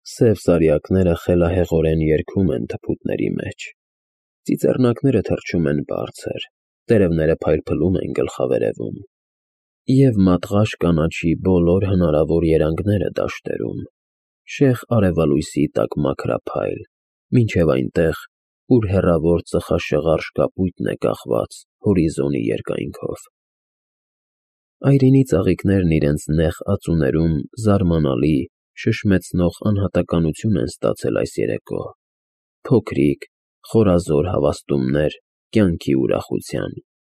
Սև սարյակները խելահեղորեն երգում են թփուտների մեջ, ծիծեռնակները թռչում են բարձր, տերևները փայլփլում են գլխավերևում, և մատղաշ կանաչի բոլոր հնարավոր երանգները դաշտերում, շեղ արևալույսի տակ մաքրափայլ, մինչև այնտեղ, ուր հեռավոր ծխաշղարշ կապույտն է կախված հորիզոնի երկայնքով։ Այրինի ծաղիկներն իրենց նեղ ածուներում զարմանալի, շշմեցնող անհատականություն են ստացել այս երեկո, փոքրիկ, խորազոր հավաստումներ կյանքի ուրախության։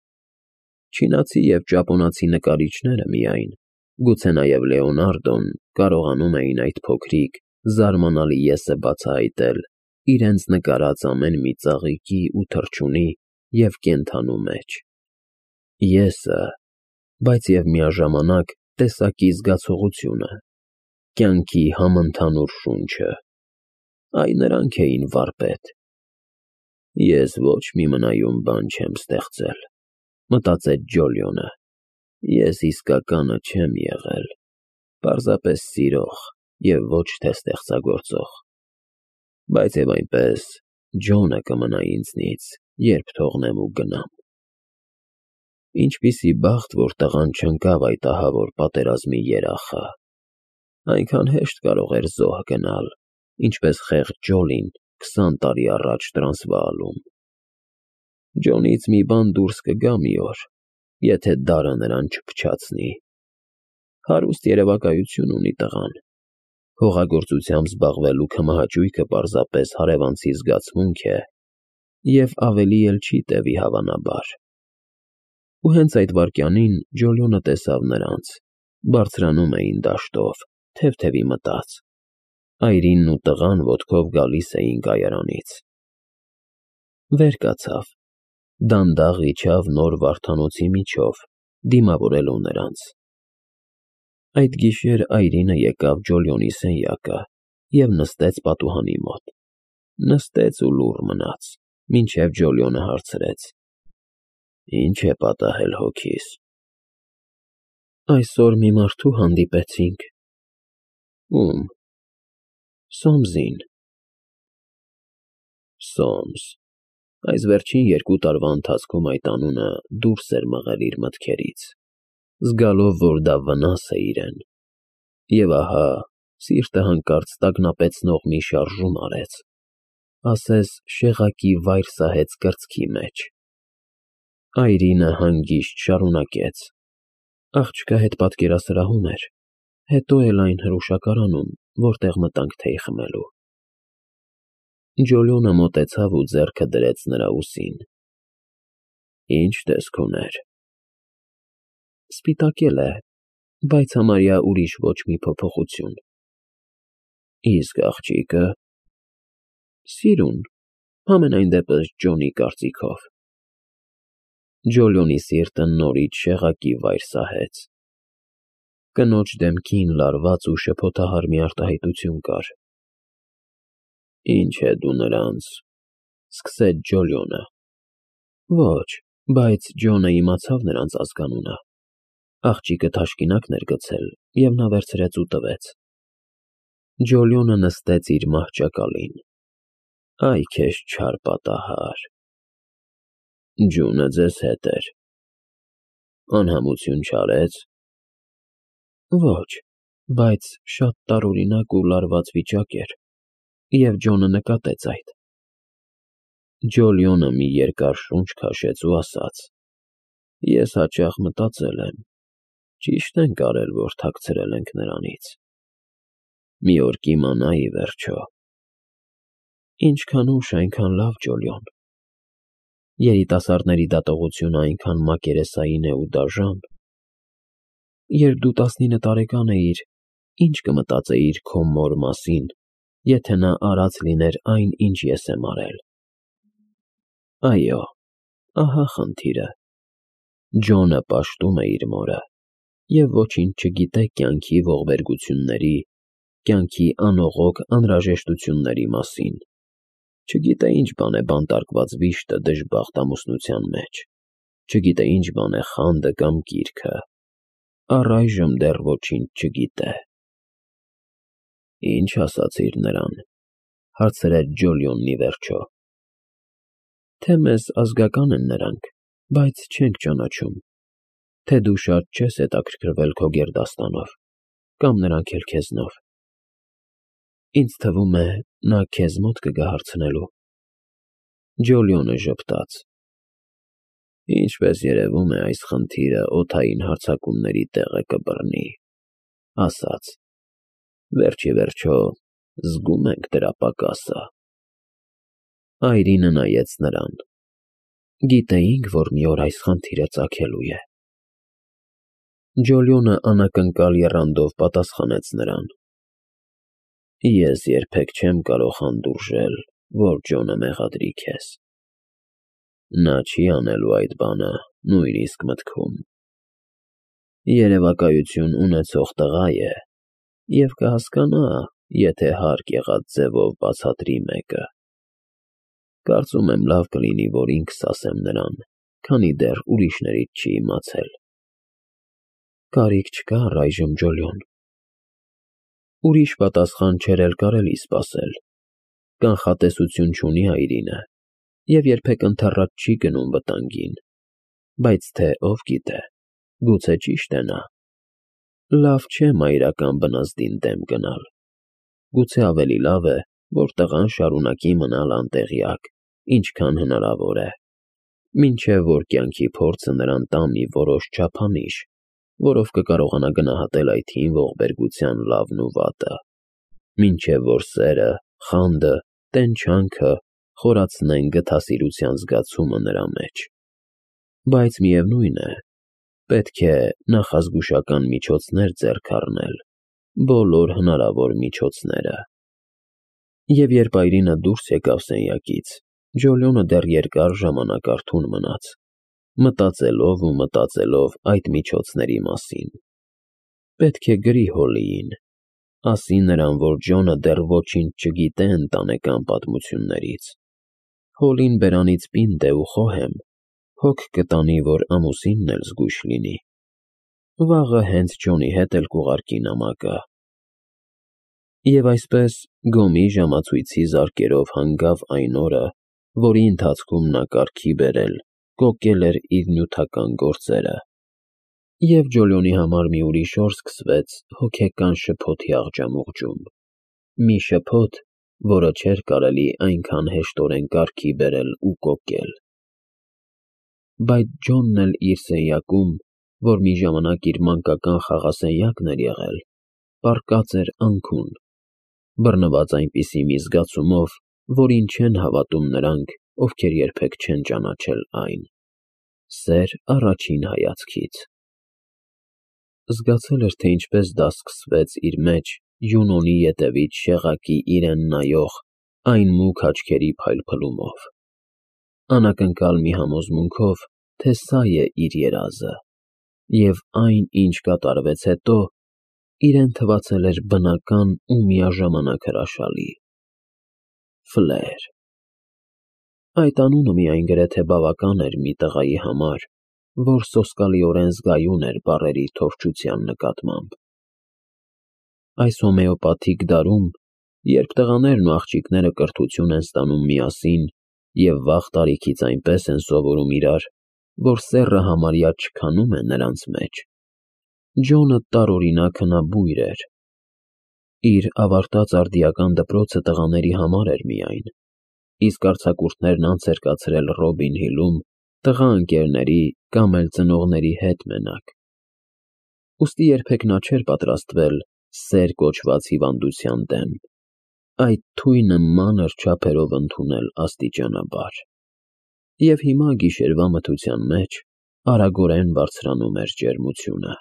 Չինացի և ճապոնացի նկարիչները միայն, գուցե նաև Լեոնարդոն, կարողանում էին այդ փոքրիկ, զարմանալի եսը բացահայտել իրենց նկարած ամեն մի ծաղիկի ու թռչունի և կենդանու մեջ։ Եսը, բայց և միաժամանակ տեսակի զգացողությունը, կյանքի համընդհանուր շունչը, այ նրանք էին վարպետ։ Ես ոչ մի մնայուն բան չեմ ստեղծել, մտածեց Ջոլիոնը, ես իսկականը չեմ եղել, պարզապես սիրող և ոչ թե ստեղծագործող, բայց և այնպես Ջոնը կմնա ինձնից, երբ թողնեմ ու գնամ։ Ինչպիսի բախտ, որ տղան չընկավ այդ ահավոր պատերազմի երախը, այնքան հեշտ կարող էր զոհ գնալ, ինչպես խեղճ Ջոլին 20 տարի առաջ Տրանսվաալում։ Ջոնից մի բան դուրս կգա մի օր, եթե դարը նրան չփչացնի։ Հարուստ երևակայություն ունի տղան, հողագործությամբ զբաղվելու քմահաճույքը պարզապես հարևանցի զգացմունք է և ավելի էլ չի տևի հավանաբար։ Ու հենց այդ վայրկյանին Ջոլիոնը տեսավ նրանց, բարձրանում էին դաշտով, թեթևի մտած, այրինն ու տղան ոտքով գալիս էին կայարանից։ Վեր կացավ, դանդաղ իջավ նոր վարդանոցի միջով, դիմավորելու նրանց։ Այդ գիշեր Այրինը եկավ Ջոլիոնի սենյակը և նստեց պատուհանի մոտ, նստեց ու լուռ մնաց, մինչև Ջոլիոնը հարցրեց. «Ինչ է պատահել հոգիս»։ Այսօր մի մարդու հանդիպեցինք։ Ո՞ւմ։ Սոմսին։ Սոմս։ Այս վերջին 2 տարվա ընթացքում այդ անունը դուրս էր մղել իր մտքերից, զգալով, որ դա վնաս է իրեն։ Եվ ահա, սիրտը հանկարծ տագնապեցնող մի շարժում արեց, ասես շեղակի վայր սահեց կրծքի մեջ։ Այրինը հանգիստ շարունակեց. Աղջկա հետ պատկերասրահում էր, հետո էլ այն հրուշակարանում, որտեղ մտանք թեյ խմելու։ Ջոլիոնը մոտեցավ ու ձեռքը դրեց նրա ուսին։ Ինչ տեսք ուներ։ Սպիտակել է, բայց համարյա ուրիշ ոչ մի փոփոխություն։ Իսկ աղջիկը։ Սիրուն, համենայն դեպս Ջոնի կարծիքով։ Ջոլիոնի սիրտը նորից շեղակի վայր սահեց։ Կնոջ դեմքին լարված ու շփոթահար մի արտահայտություն կար։ Ինչ է դու նրանց, սկսեց Ջոլիոնը։ Ոչ, բայց Ջոնը իմացավ նրանց ազգանունը։ Աղջիկը թաշկինակն էր գցել, և նա վերցրեց ու տվեց։ Ջոլիոնը նստեց իր մահճակալին։ Այ քեզ չար պատահար։ Ջունը ձեզ հետ էր։ Անհամություն չարեց։ Ոչ, բայց շատ տարօրինակ ու լարված վիճակ էր, և Ջոնը նկատեց այդ։ Ջոլիոնը մի երկար շունչ քաշեց ու ասաց. Ես հաճախ մտածել եմ, ճիշտ ենք արել, որ թաքցրել ենք նրանից։ Մի օր կիմանա ի վերջո։ Ինչքան ուշ, այնքան լավ, Ջոլիոն։ Երիտասարդների դատողությունը այնքան մակերեսային է ու դաժան։ Երբ դու 19 տարեկան էիր, ինչ կմտածեիր քո մոր մասին, եթե նա արած լիներ այն, ինչ ես եմ արել։ Այո, ահա խնդիրը։ Ջոնը պաշտում է իր մորը և ոչինչ չգիտե կյանքի ողբերգությունների, կյանքի անողոք անհրաժեշտությունների մասին։ Չգիտե ինչ բան է բանտարկված վիշտը դժբախտ ամուսնության մեջ, չգիտե ինչ բան է խանդը կամ կիրքը, առայժմ դեռ ոչինչ չգիտե։ Ինչ ասացիր նրան, հարցրեց Ջոլիոնն ի վերջո։ Թե մեզ ազգական են նրանք, բայց չենք ճանաչում, թե դու շատ չես հետաքրքրվել քո գերդաստանով, կամ նրանք էլ քեզնով։ Ինձ թվում է, նա քեզ մոտ կգա հարցնելու։ Ջոլիոնը ժպտաց։ Ինչպես երևում է, այս խնդիրը օդային հարձակումների տեղը կբռնի, ասաց. Վերջ ի վերջո, զգում ենք դրա պակասը։ Այրինը նայեց նրան։ Գիտեինք, որ մի օր այս խնդիրը ծագելու է։ Ջոլիոնը անակնկալ եռանդով պատասխանեց նրան. Ես երբեք չեմ կարող հանդուրժել, որ Ջոնը մեղադրի քեզ։ Նա չի անելու այդ բանը, նույնիսկ մտքում։ Երևակայություն ունեցող տղա է, և կհասկանա, եթե հարկ եղած ձևով բացատրի մեկը։ Կարծում եմ լավ կլինի, որ ինքս ասեմ նրան, քանի դեռ ուրիշներից չի իմացել։ Կարիք չկա առայժմ, Ջոլիոն։ Ուրիշ պատասխան չէր էլ կարելի սպասել։ Կանխատեսություն չունի Այրինը, և երբեք ընդառաջ չի գնում վտանգին, բայց թե ով գիտե, գուցե ճիշտ է նա։ Լավ չէ մայրական բնազդին դեմ գնալ։ Գուցե ավելի լավ է, որ տղան շարունակի մնալ անտեղյակ, ինչքան հնարավոր է, մինչև որ կյանքի փորձը նրան տա մի որոշ չափանիշ, որով կկարողանա գնահատել այդ հին ողբերգության լավն ու վատը, մինչև որ սերը, խանդը, տենչանքը խորացնեն գթասիրության զգացումը նրա մեջ։ Բայց միևնույն է, պետք է նախազգուշական միջոցներ ձեռք առնել, բոլոր հնարավոր միջոցները։ Եվ երբ Այրինը դուրս եկավ սենյակից, Ջոլիոնը դեռ երկար ժամանակ արթուն մնաց, մտածելով ու մտածելով այդ միջոցների մասին։ Պետք է գրի Հոլլիին, ասի նրան, որ Ջոնը դեռ ոչինչ չգիտե ընտանեկան պատմություններից։ Հոլլին բերանից պինդ է ու խոհեմ, հոգ կտանի, որ ամուսինն էլ զգույշ լինի։ Վաղը հենց Ջոնի հետ էլ կուղարկի նամակը։ Եվ այսպես, Գոմի ժամացույցի զարկերով հանգավ այն օրը, որի ընթացքում նա կարգի բերել, կոկել էր իր նյութական գործերը։ Եվ Ջոլիոնի համար մի ուրիշ օր սկսվեց հոգեկան շփոթի աղջամուղջում։ Մի շփոթ, որը չէր կարելի այնքան հեշտորեն կարգի բերել ու կոկել։ Բայց Ջոնն էլ իր սենյակում, որ մի ժամանակ իր մանկական խաղասենյակն էր եղել, պառկած էր անքուն, բռնված այնպիսի մի զգացումով, որին չեն հավատում նրանք, ովքեր երբեք չեն ճանաչել այն։ Սեր առաջին հայացքից։ Զգացել էր, թե ինչպես դա սկսվեց իր մեջ Յունոնի ետևից շեղակի իրեն նայող այն մուգ աչքերի փայլփլումով։ Անակնկալ մի համոզմունքով, թե սա է իր երազը, և այն, ինչ կատարվեց հետո, իրեն թվացել էր բնական ու միաժամանակ հրաշալի։ Ֆլեր։ Այդ անունը միայն գրեթե բավական էր մի տղայի համար, որ սոսկալիորեն զգայուն էր բառերի թովչության նկատմամբ։ Այս հոմեոպաթիկ դարում, երբ տղաներն ու աղջիկները կրթություն են ստանում միասին և վաղ տարիքից այնպես են սովորում իրար, որ սեռը համարյա չքանում է նրանց մեջ, Ջոնը տարօրինակ հնաբույր էր։ Իր ավարտած արդիական դպրոցը տղաների համար էր միայն, իսկ արձակուրդներն անց էր կացրել Ռոբին Հիլում տղա ընկերների կամ էլ ծնողների հետ մենակ։ Ուստի երբեք նա չէր պատրաստվել սեր կոչված հիվանդության դեմ, այդ թույնը մանր չափերով ընդունել աստիճանաբար։ Եվ հիմա գիշերվա մթության մեջ արագորեն բարձրանում էր ջերմությունը։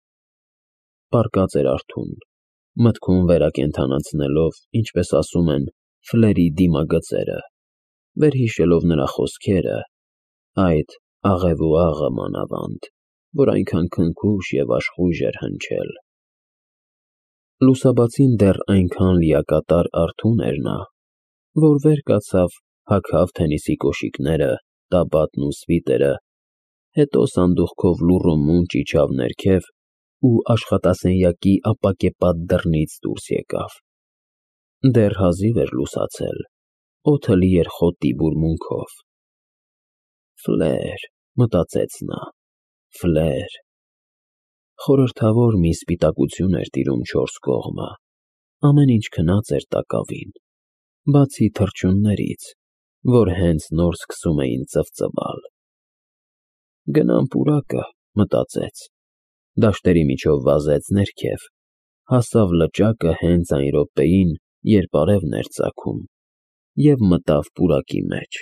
Պառկած էր արթուն, մտքում վերակենդանացնելով, ինչպես ասում են, Ֆլերի դիմագծերը, վերհիշելով նրա խոսքերը, այդ աղև ու աղը մանավանդ, որ այնքան քնքուշ և աշխույժ էր հնչել։ Լուսաբացին դեռ այնքան լիակատար արթուն էր նա, որ վեր կացավ, հագավ թենիսի կոշիկները, տաբատն ու սվիտերը, հետո սանդուղքով լուռ ու մունջ իջավ ներքև ու աշխատասենյակի ապակեպատ դռնից դուրս եկավ։ Դեռ հազիվ էր լուսացել, օդը լի էր խոտի բուրմունքով։ Ֆլեր, մտածեց նա, Ֆլեր։ Խորհրդավոր մի սպիտակություն էր տիրում չորս կողմը, ամեն ինչ քնած էր տակավին, բացի թռչուններից, որ հենց նոր սկսում էին ծվծվալ։ Գնամ պուրակը, մտածեց, դաշտերի միջով վազեց ներքև, հասավ լճակը հենց այն րոպեին, երբ արևն էր ծագում, և մտավ պուրակի մեջ։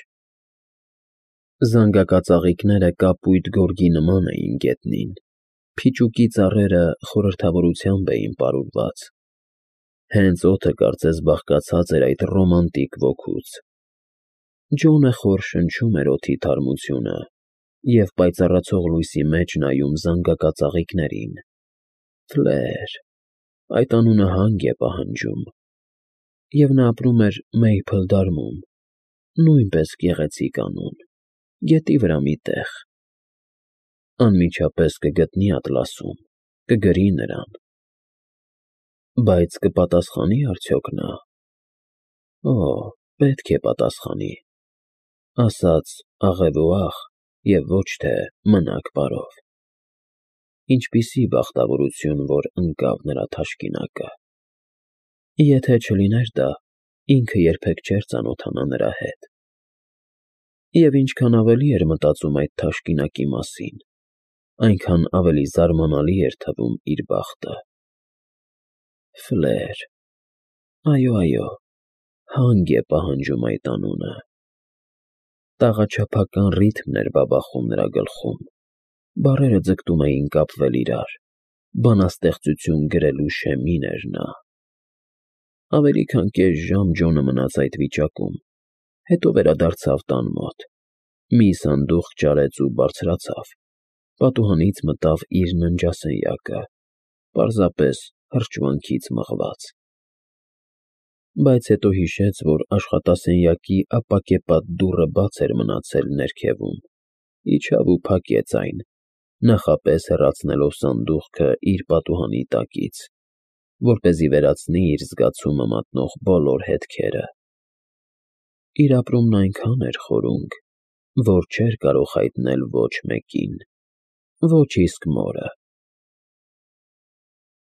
Զանգակածաղիկները կապույտ գորգի նման էին գետնին, փիճուկի ծառերը խորհրդավորությամբ էին պարուրված։ Հենց օդը կարծես բաղկացած էր այդ ռոմանտիկ ոգուց։ Ջոնը խոր շնչում էր օդի թարմությունը և պայծառացող լույսի մեջ նայում զանգակածաղիկներին։ Ֆլեր, այդ անունը հանք է պահանջում։ Եվ նա ապրում էր Մեյփլ Դարմում, նույնպես գեղեցիկ անուն, գետի վրա մի տեղ։ Անմիջապես կգտնի ատլասում, կգրի նրան։ Բայց կպատասխանի՞ արդյոք նա։ Օ, պետք է պատասխանի, ասած աղևուախ և ոչ թե մնաք բարով։ Ինչպիսի բախտավորություն, որ ընկավ նրա թաշկինակը։ Եթե չլիներ դա, ինքը երբեք չէր ծանոթանա նրա հետ։ Եվ ինչքան ավելի էր մտածում այդ թաշկինակի մասին, այնքան ավելի զարմանալի էր թվում իր բախտը։ Ֆլեր, այո, հանք է պահանջում այդ անունը։ Տաղաչափական ռիթմն էր բաբախում նրա գլխում, բառերը ձգտում էին կապվել իրար, բանաստեղծություն գրելու շեմին էր նա։ Ավելի քան կես ժամ Ջոնը մնաց այդ վիճակում, հետո վերադարձավ տան մոտ, մի սանդուղք ճարեց ու բարձրացավ, պատուհանից մտավ իր ննջասենյակը, պարզապես հրճվանքից մղված։ Բայց հետո հիշեց, որ աշխատասենյակի ապակեպատ դուռը բաց էր մնացել ներքևում, իջավ ու փակեց այն, նախապես հեռացնելով սանդուղքը իր պատուհանի տակից, որպեսզի վերացնի իր զգացումը մատնող բոլոր հետքերը։ Իր ապրումն այնքան էր խորունկ, որ չէր կարող հայտնել ոչ մեկին, ոչ իսկ մորը։